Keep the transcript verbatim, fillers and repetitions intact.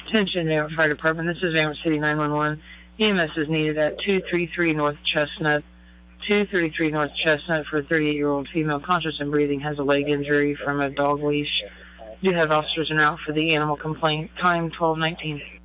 Attention, Van Wert Fire Department. This is Van Wert City nine one one. E M S is needed at two thirty-three North Chestnut. two thirty-three North Chestnut for a thirty-eight-year-old female, conscious and breathing, has a leg injury from a dog leash. Do have officers en route for the animal complaint. Time twelve nineteen.